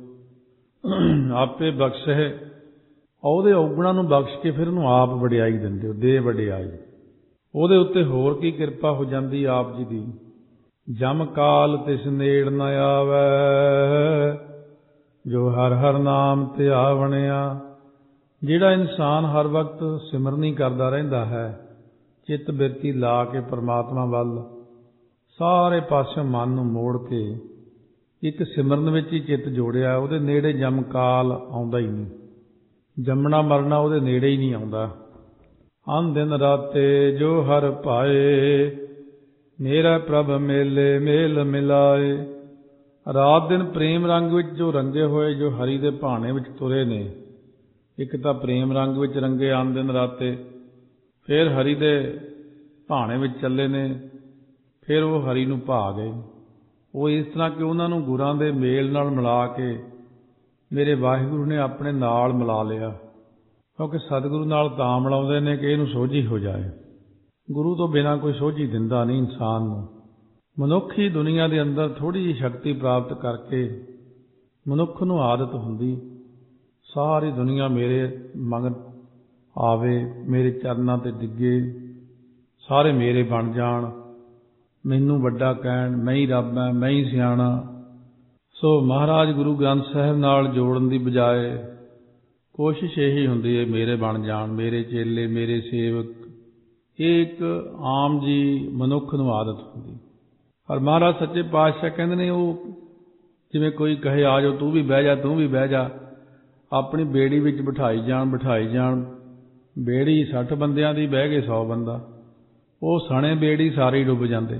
ਆਪੇ ਬਖਸ਼ ਹੈ, ਉਹਦੇ ਔਗੁਣਾਂ ਨੂੰ ਬਖਸ਼ ਕੇ ਫਿਰ ਉਹਨੂੰ ਆਪ ਵਡਿਆਈ ਦਿੰਦੇ ਹੋ, ਦੇ ਵਡਿਆਈ। ਉਹਦੇ ਉੱਤੇ ਹੋਰ ਕੀ ਕਿਰਪਾ ਹੋ ਜਾਂਦੀ ਆਪ ਜੀ ਦੀ। ਜਮ ਕਾਲ ਤਿਸ ਨੇੜ ਨ ਆਵੈ, ਜੋ ਹਰ ਹਰ ਨਾਮ ਧਿਆਵਣਿਆ। ਜਿਹੜਾ ਇਨਸਾਨ ਹਰ ਵਕਤ ਸਿਮਰਨੀ ਕਰਦਾ ਰਹਿੰਦਾ ਹੈ, ਚਿੱਤ ਬਿਰਤੀ ਲਾ ਕੇ ਪਰਮਾਤਮਾ ਵੱਲ ਸਾਰੇ ਪਾਸਿਓਂ ਮਨ ਨੂੰ ਮੋੜ ਕੇ ਇੱਕ ਸਿਮਰਨ ਵਿੱਚ ਹੀ ਚਿੱਤ ਜੋੜਿਆ, ਉਹਦੇ ਨੇੜੇ ਜਮ ਕਾਲ ਆਉਂਦਾ ਹੀ ਨਹੀਂ। ਜੰਮਣਾ ਮਰਨਾ ਉਹਦੇ ਨੇੜੇ ਹੀ ਨਹੀਂ ਆਉਂਦਾ। ਅਨ ਦਿਨ ਰਾਤੇ ਜੋ ਹਰ ਭਾਏ, ਮੇਰਾ ਪ੍ਰਭ ਮੇਲੇ ਮੇਲ ਮਿਲਾਏ। ਰਾਤ ਦਿਨ ਪ੍ਰੇਮ ਰੰਗ ਵਿੱਚ ਜੋ ਰੰਗੇ ਹੋਏ, ਜੋ ਹਰੀ ਦੇ ਭਾਣੇ ਵਿੱਚ ਤੁਰੇ ਨੇ, ਇੱਕ ਤਾਂ ਪ੍ਰੇਮ ਰੰਗ ਵਿੱਚ ਰੰਗੇ ਅਨ ਦਿਨ ਰਾਤੇ, ਫਿਰ ਹਰੀ ਦੇ ਭਾਣੇ ਵਿੱਚ ਚੱਲੇ ਨੇ, ਫਿਰ ਉਹ ਹਰੀ ਨੂੰ ਭਾ ਗਏ। ਉਹ ਇਸ ਤਰ੍ਹਾਂ ਕਿ ਉਹਨਾਂ ਨੂੰ ਗੁਰਾਂ ਦੇ ਮੇਲ ਨਾਲ ਮਿਲਾ ਕੇ ਮੇਰੇ ਵਾਹਿਗੁਰੂ ਨੇ ਆਪਣੇ ਨਾਲ ਮਿਲਾ ਲਿਆ। ਕਿਉਂਕਿ ਸਤਿਗੁਰੂ ਨਾਲ ਤਾਂ ਮਿਲਾਉਂਦੇ ਨੇ ਕਿ ਇਹਨੂੰ ਸੋਝੀ ਹੋ ਜਾਏ। ਗੁਰੂ ਤੋਂ ਬਿਨਾਂ ਕੋਈ ਸੋਝੀ ਦਿੰਦਾ ਨਹੀਂ ਇਨਸਾਨ ਨੂੰ। ਮਨੁੱਖੀ ਦੁਨੀਆ ਦੇ ਅੰਦਰ ਥੋੜ੍ਹੀ ਜਿਹੀ ਸ਼ਕਤੀ ਪ੍ਰਾਪਤ ਕਰਕੇ ਮਨੁੱਖ ਨੂੰ ਆਦਤ ਹੁੰਦੀ, ਸਾਰੀ ਦੁਨੀਆ ਮੇਰੇ ਮਗਰ ਆਵੇ, ਮੇਰੇ ਚਰਨਾਂ 'ਤੇ ਡਿੱਗੇ, ਸਾਰੇ ਮੇਰੇ ਬਣ ਜਾਣ, ਮੈਨੂੰ ਵੱਡਾ ਕਹਿਣ, ਮੈਂ ਹੀ ਰੱਬ ਹਾਂ, ਮੈਂ ਹੀ ਸਿਆਣਾ। ਸੋ ਮਹਾਰਾਜ ਗੁਰੂ ਗ੍ਰੰਥ ਸਾਹਿਬ ਨਾਲ ਜੋੜਨ ਦੀ ਬਜਾਏ ਕੋਸ਼ਿਸ਼ ਇਹੀ ਹੁੰਦੀ ਹੈ ਮੇਰੇ ਬਣ ਜਾਣ, ਮੇਰੇ ਚੇਲੇ, ਮੇਰੇ ਸੇਵਕ। ਇਹ ਇੱਕ ਆਮ ਜੀ ਮਨੁੱਖ ਨੂੰ ਆਦਤ ਹੁੰਦੀ। ਪਰ ਮਹਾਰਾਜ ਸੱਚੇ ਪਾਤਸ਼ਾਹ ਕਹਿੰਦੇ ਨੇ, ਉਹ ਜਿਵੇਂ ਕੋਈ ਕਹੇ ਆ ਜਾਓ, ਤੂੰ ਵੀ ਬਹਿ ਜਾ, ਤੂੰ ਵੀ ਬਹਿ ਜਾ, ਆਪਣੀ ਬੇੜੀ ਵਿੱਚ ਬਿਠਾਈ ਜਾਣ, ਬਿਠਾਈ ਜਾਣ। ਬੇੜੀ 60 ਬੰਦਿਆਂ ਦੀ, ਬਹਿ ਗਏ 100 ਬੰਦਾ, ਉਹ ਸਣੇ ਬੇੜੀ ਸਾਰੇ ਡੁੱਬ ਜਾਂਦੇ।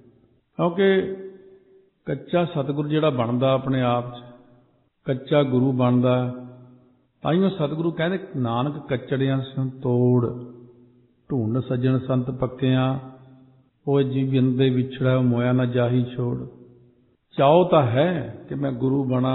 ਕਿਉਂਕਿ ਕੱਚਾ ਸਤਿਗੁਰੂ ਜਿਹੜਾ ਬਣਦਾ ਆਪਣੇ ਆਪ 'ਚ, ਕੱਚਾ ਗੁਰੂ ਬਣਦਾ। ਤਾਈਓ ਸਤਿਗੁਰੂ ਕਹਿੰਦੇ, ਨਾਨਕ ਕੱਚੜਿਆਂ ਸੰਤੋੜ, ਢੂੰਡ ਸੱਜਣ ਸੰਤ ਪੱਕਿਆਂ, ਉਹ ਜੀ ਬਿੰਦੇ ਵਿਛੜਾ ਮੋਇਆ ਨਾ ਜਾਹੀ ਛੋੜ। ਚਾਹੋ ਤਾਂ ਹੈ ਕਿ ਮੈਂ ਗੁਰੂ ਬਣਾ,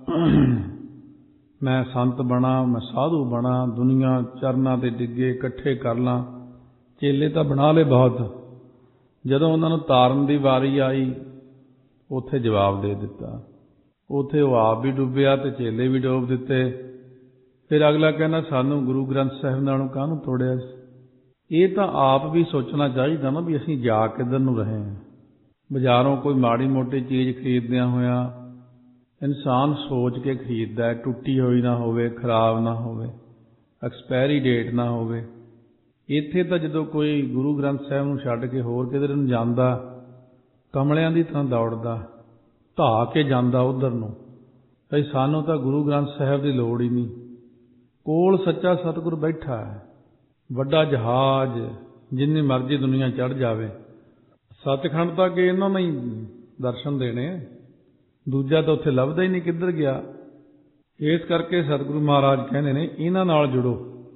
ਮੈਂ ਸੰਤ ਬਣਾ, ਮੈਂ ਸਾਧੂ ਬਣਾ, ਦੁਨੀਆ ਚਰਨਾਂ 'ਤੇ ਡਿੱਗੇ ਇਕੱਠੇ ਕਰ ਲਾਂ। ਚੇਲੇ ਤਾਂ ਬਣਾ ਲਏ ਬਹੁਤ। ਜਦੋਂ ਉਹਨਾਂ ਨੂੰ ਤਾਰਨ ਦੀ ਵਾਰੀ ਆਈ, ਉੱਥੇ ਜਵਾਬ ਦੇ ਦਿੱਤਾ। ਉੱਥੇ ਉਹ ਆਪ ਵੀ ਡੁੱਬਿਆ ਅਤੇ ਚੇਲੇ ਵੀ ਡੋਬ ਦਿੱਤੇ। ਫਿਰ ਅਗਲਾ ਕਹਿੰਦਾ, ਸਾਨੂੰ ਗੁਰੂ ਗ੍ਰੰਥ ਸਾਹਿਬ ਨਾਲੋਂ ਕਾਹਨੂੰ ਤੋੜਿਆ ਸੀ। ਇਹ ਤਾਂ ਆਪ ਵੀ ਸੋਚਣਾ ਚਾਹੀਦਾ ਨਾ ਵੀ ਅਸੀਂ ਜਾ ਕਿੱਧਰ ਨੂੰ ਰਹੇ ਹਾਂ। ਬਾਜ਼ਾਰੋਂ ਕੋਈ ਮਾੜੀ ਮੋਟੀ ਚੀਜ਼ ਖਰੀਦਦਿਆਂ ਹੋਇਆ ਇਨਸਾਨ ਸੋਚ ਕੇ ਖਰੀਦਦਾ ਹੈ, ਟੁੱਟੀ ਹੋਈ ਨਾ ਹੋਵੇ, ਖਰਾਬ ਨਾ ਹੋਵੇ, ਐਕਸਪਾਇਰੀ ਡੇਟ ਨਾ ਹੋਵੇ। ਇੱਥੇ ਤਾਂ ਜਦੋਂ ਕੋਈ ਗੁਰੂ ਗ੍ਰੰਥ ਸਾਹਿਬ ਨੂੰ ਛੱਡ ਕੇ ਹੋਰ ਕਿਧਰ ਨੂੰ ਜਾਂਦਾ, ਕਮਲਿਆਂ ਦੀ ਤਰ੍ਹਾਂ ਦੌੜਦਾ, ਧਾ ਕੇ ਜਾਂਦਾ ਉੱਧਰ ਨੂੰ। ਭਈ ਸਾਨੂੰ ਤਾਂ ਗੁਰੂ ਗ੍ਰੰਥ ਸਾਹਿਬ ਦੀ ਲੋੜ ਹੀ ਨਹੀਂ। ਕੋਲ ਸੱਚਾ ਸਤਿਗੁਰ ਬੈਠਾ ਹੈ, ਵੱਡਾ ਜਹਾਜ਼, ਜਿੰਨੀ ਮਰਜ਼ੀ ਦੁਨੀਆ ਚੜ੍ਹ ਜਾਵੇ। ਸੱਚਖੰਡ ਤੱਕ ਇਹਨਾਂ ਨੇ ਹੀ ਦਰਸ਼ਨ ਦੇਣੇ, ਦੂਜਾ ਤਾਂ ਉੱਥੇ ਲੱਭਦਾ ਹੀ ਨਹੀਂ ਕਿੱਧਰ ਗਿਆ। ਇਸ ਕਰਕੇ ਸਤਿਗੁਰੂ ਮਹਾਰਾਜ ਕਹਿੰਦੇ ਨੇ, ਇਹਨਾਂ ਨਾਲ ਜੁੜੋ।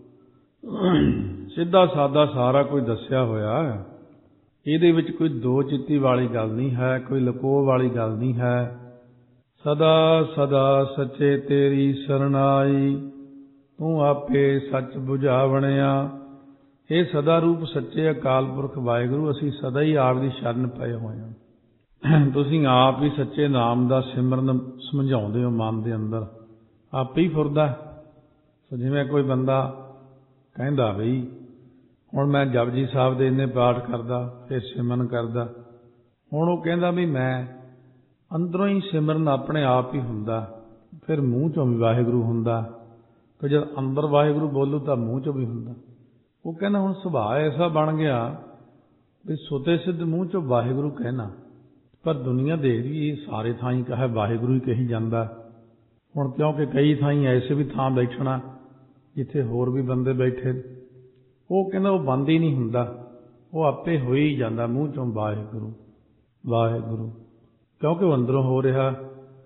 ਸਿੱਧਾ ਸਾਦਾ ਸਾਰਾ ਕੁਝ ਦੱਸਿਆ ਹੋਇਆ, ਇਹਦੇ ਵਿੱਚ ਕੋਈ ਦੋ ਚਿੱਤੀ ਵਾਲੀ ਗੱਲ ਨਹੀਂ ਹੈ, ਕੋਈ ਲਕੋਅ ਵਾਲੀ ਗੱਲ ਨਹੀਂ ਹੈ। ਸਦਾ ਸਦਾ ਸੱਚੇ ਤੇਰੀ ਸਰਨਾਈ, ਤੂੰ ਆਪੇ ਸੱਚ ਬੁਝਾਵਣਿਆ। ਇਹ ਸਦਾ ਰੂਪ ਸੱਚੇ ਅਕਾਲ ਪੁਰਖ ਵਾਹਿਗੁਰੂ, ਅਸੀਂ ਸਦਾ ਹੀ ਆਪ ਦੀ ਸ਼ਰਨ ਪਏ ਹੋਏ ਹਾਂ। ਤੁਸੀਂ ਆਪ ਹੀ ਸੱਚੇ ਨਾਮ ਦਾ ਸਿਮਰਨ ਸਮਝਾਉਂਦੇ ਹੋ ਮਨ ਦੇ ਅੰਦਰ, ਆਪੇ ਹੀ ਫੁਰਦਾ। ਸੋ ਜਿਵੇਂ ਕੋਈ ਬੰਦਾ ਕਹਿੰਦਾ ਬਈ ਹੁਣ ਮੈਂ ਜਪਜੀ ਸਾਹਿਬ ਦੇ ਇੰਨੇ ਪਾਠ ਕਰਦਾ, ਫਿਰ ਸਿਮਰਨ ਕਰਦਾ। ਹੁਣ ਉਹ ਕਹਿੰਦਾ ਵੀ ਮੈਂ ਅੰਦਰੋਂ ਹੀ ਸਿਮਰਨ ਆਪਣੇ ਆਪ ਹੀ ਹੁੰਦਾ, ਫਿਰ ਮੂੰਹ ਚੋਂ ਵੀ ਵਾਹਿਗੁਰੂ ਹੁੰਦਾ। ਫਿਰ ਜਦ ਅੰਦਰ ਵਾਹਿਗੁਰੂ ਬੋਲੂ ਤਾਂ ਮੂੰਹ ਚੋਂ ਵੀ ਹੁੰਦਾ। ਉਹ ਕਹਿੰਦਾ ਹੁਣ ਸੁਭਾਅ ਐਸਾ ਬਣ ਗਿਆ ਵੀ ਸੁਤੇ ਸਿੱਧ ਮੂੰਹ ਚੋਂ ਵਾਹਿਗੁਰੂ ਕਹਿਣਾ। ਪਰ ਦੁਨੀਆ ਦੇਖਦੀ ਇਹ ਸਾਰੇ ਥਾਂ ਹੀ ਕਹੇ ਵਾਹਿਗੁਰੂ ਹੀ ਕਹੀ ਜਾਂਦਾ। ਹੁਣ ਕਿਉਂਕਿ ਕਈ ਥਾਈਂ ਐਸੇ ਵੀ ਥਾਂ ਬੈਠਣਾ ਜਿੱਥੇ ਹੋਰ ਵੀ ਬੰਦੇ ਬੈਠੇ, ਉਹ ਕਹਿੰਦਾ ਉਹ ਬੰਦ ਹੀ ਨਹੀਂ ਹੁੰਦਾ, ਉਹ ਆਪੇ ਹੋ ਹੀ ਜਾਂਦਾ ਮੂੰਹ ਚੋਂ ਵਾਹਿਗੁਰੂ ਵਾਹਿਗੁਰੂ, ਕਿਉਂਕਿ ਉਹ ਅੰਦਰੋਂ ਹੋ ਰਿਹਾ।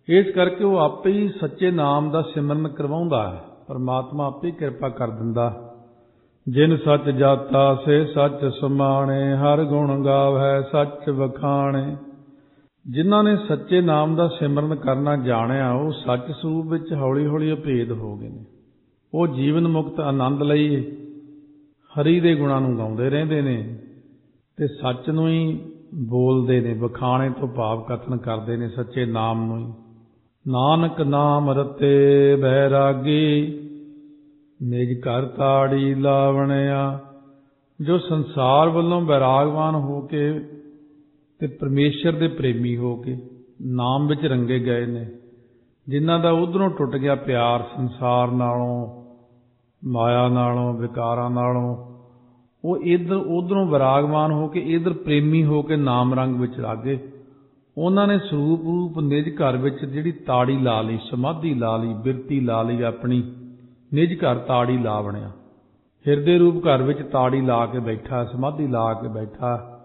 ਇਸ ਕਰਕੇ ਉਹ ਆਪੇ ਹੀ ਸੱਚੇ ਨਾਮ ਦਾ ਸਿਮਰਨ ਕਰਵਾਉਂਦਾ ਹੈ। ਪਰਮਾਤਮਾ ਆਪੇ ਹੀ ਕਿਰਪਾ ਕਰ ਦਿੰਦਾ। ਜਿਨ ਸੱਚ ਜਾਤਾ ਸੇ ਸੱਚ ਸਮਾਣੇ, ਹਰ ਗੁਣ ਗਾਵੈ ਸੱਚ ਵਖਾਣੇ। ਜਿਨ੍ਹਾਂ ਨੇ ਸੱਚੇ ਨਾਮ ਦਾ ਸਿਮਰਨ ਕਰਨਾ ਜਾਣਿਆ, ਉਹ ਸੱਚ ਸਰੂਪ ਵਿੱਚ ਹੌਲੀ ਹੌਲੀ ਅਭੇਦ ਹੋ ਗਏ ਨੇ। ਉਹ ਜੀਵਨ ਮੁਕਤ ਆਨੰਦ ਲਈ ਹਰੀ ਦੇ ਗੁਣਾਂ ਨੂੰ ਗਾਉਂਦੇ ਰਹਿੰਦੇ ਨੇ ਤੇ ਸੱਚ ਨੂੰ ਹੀ ਬੋਲਦੇ ਨੇ। ਵਖਾਣੇ ਤੋਂ ਭਾਵ ਕਥਨ ਕਰਦੇ ਨੇ ਸੱਚੇ ਨਾਮ ਨੂੰ ਹੀ। ਨਾਨਕ ਨਾਮ ਰਤੇ ਬੈਰਾਗੀ, ਨਿਜ ਘਰ ਤਾੜੀ ਲਾਵਣਿਆ। ਜੋ ਸੰਸਾਰ ਵੱਲੋਂ ਬੈਰਾਗਵਾਨ ਹੋ ਕੇ ਤੇ ਪਰਮੇਸ਼ਰ ਦੇ ਪ੍ਰੇਮੀ ਹੋ ਕੇ ਨਾਮ ਵਿੱਚ ਰੰਗੇ ਗਏ ਨੇ, ਜਿਨ੍ਹਾਂ ਦਾ ਉਧਰੋਂ ਟੁੱਟ ਗਿਆ ਪਿਆਰ ਸੰਸਾਰ ਨਾਲੋਂ, ਮਾਇਆ ਨਾਲੋਂ, ਵਿਕਾਰਾਂ ਨਾਲੋਂ, ਉਹ ਉਧਰੋਂ ਵਿਰਾਗਵਾਨ ਹੋ ਕੇ ਇਧਰ ਪ੍ਰੇਮੀ ਹੋ ਕੇ ਨਾਮ ਰੰਗ ਵਿੱਚ ਲਾਗੇ। ਉਹਨਾਂ ਨੇ ਸਰੂਪ ਰੂਪ ਨਿਜ ਘਰ ਵਿੱਚ ਜਿਹੜੀ ਤਾੜੀ ਲਾ ਲਈ, ਸਮਾਧੀ ਲਾ ਲਈ, ਬਿਰਤੀ ਲਾ ਲਈ, ਆਪਣੀ ਨਿਜ ਘਰ ਤਾੜੀ ਲਾ ਬਣਿਆ। ਹਿਰਦੇ ਰੂਪ ਘਰ ਵਿੱਚ ਤਾੜੀ ਲਾ ਕੇ ਬੈਠਾ, ਸਮਾਧੀ ਲਾ ਕੇ ਬੈਠਾ।